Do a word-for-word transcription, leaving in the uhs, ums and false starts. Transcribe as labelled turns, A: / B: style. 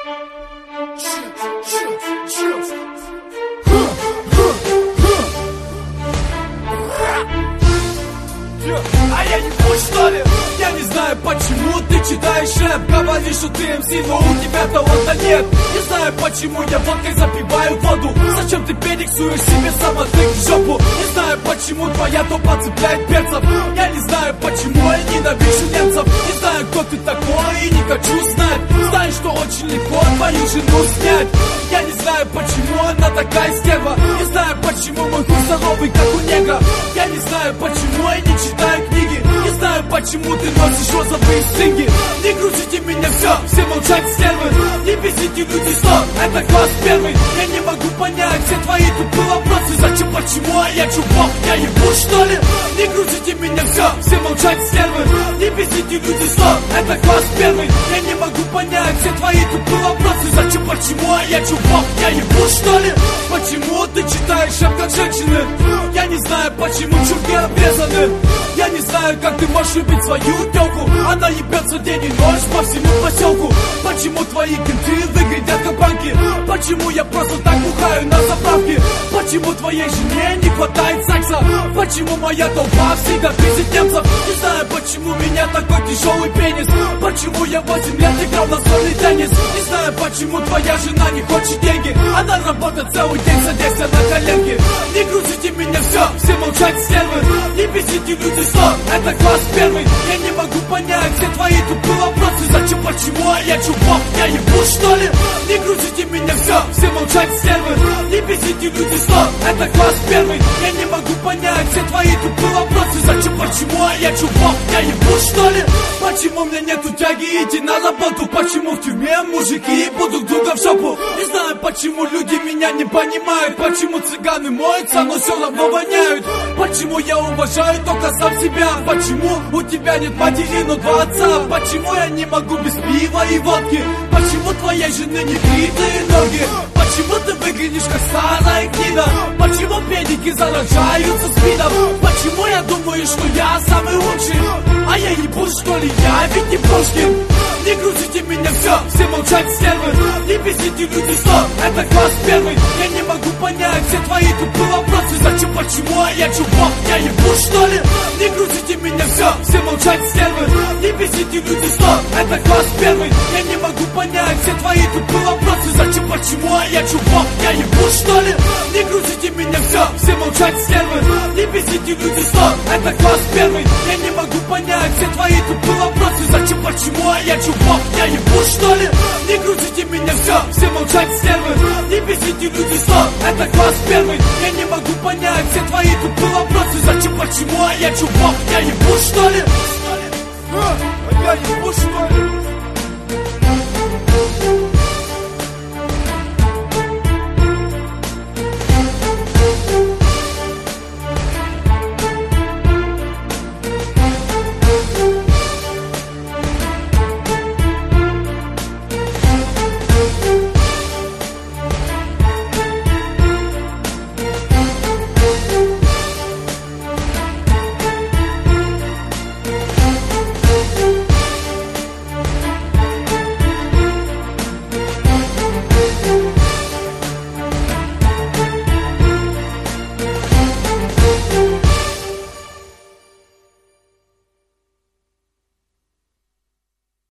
A: А я не путь, что ли? Я не знаю, почему ты читаешь рэп. Говоришь, что ты эм си, но у тебя таланта нет. Не знаю, почему я водкой запиваю воду. Зачем ты перексуешь себе самотык в жопу? Не знаю, почему твоя топа цепляет перцев. Я не знаю, почему я ненавижу немцев. Не знаю, кто ты такой и не хочу знать. Знаю, что очень легко твою жену снять. Я не знаю, почему она такая стерва. Не знаю, почему мой хуй здоровый, как у негра. Я не знаю, почему я не читаю книги. Не знаю, почему ты носишь розовые стринги. Не грузите меня, все, все молчать, стервы. Не бесите люди, стоп, это класс первый. Я не могу понять все твои тупые вопросы. Зачем, почему, а я чувак, я ебу, что ли? Не грузите меня, все, все молчать, стервы. Не бесите люди, стоп, это класс первый. Я не могу понять все твои тупые вопросы. Зачем, почему, а я чувак, я ебу, что ли? Почему ты читаешь рэп как женщины? Я не знаю, почему чурки обрезаны. Я не знаю, как ты можешь любить свою тёлку. Она ебется день и ночь по всему поселку. Почему твои кенты выглядят как банки? Почему я просто так бухаю на заправке? Почему твоей жене не хватает секса? Почему моя толпа всегда пиздит немцев? Не знаю, почему у меня такой тяжелый пенис. Почему я восемь лет играл на настольный теннис? Не знаю, почему твоя жена не хочет деньги. Она работает целый день, садясь на коленки. Не грузите меня, все, все молчать, стервы. Не бесите люди, стоп, это класс первый. Я не могу понять все твои тупые вопросы. Зачем, почему, а я чувак, я ебу, что ли? Не грузите меня, все, все молчать, стервы. Не бесите люди, стоп, это класс первый. Я не могу понять все твои тупые вопросы. Зачем, почему, а я чувак, я ебу, что ли? Почему у меня нету тяги идти на работу? Почему в тюрьме мужики ебут друг друга в жопу? Не знаю, почему люди меня не понимают. Почему цыганы моются, но все равно воняют? Почему я уважаю только сам себя? Почему у тебя нет матери, но два отца? Почему я не могу без пива и водки? Почему твоей жены не бритые ноги? Почему ты выглядишь как старая книга? Почему педики заражаются спидом? Почему я думаю, что я самый лучший? А я ебу, что ли, я ведь не Пушкин. Не грузите меня, все, все молчать, стервы. Не бесите люди, стоп, это класс первый. Я не могу понять все твои тупые вопросы. Зачем, почему, а я чувак, я ебу, что ли? Не грузите меня, все, все молчать, стервы. Не бесите люди, стоп, это класс первый. Я не могу понять все твои тупые вопросы. Зачем, почему, а я чувак, я ебу, что ли? Не грузите меня, все, все молчать, стервы. Не бесите люди, стоп, это класс первый. Я не могу понять все твои тупые вопросы. Зачем, почему, а я чувак, я ебу, что ли? Не грузите меня, все, все молчать, стервы. Не бесите люди, стоп, это класс первый. Я не могу понять все твои тупые вопросы. Зачем, почему, а я чувак, я ебу, что ли? А я ебу, что ли?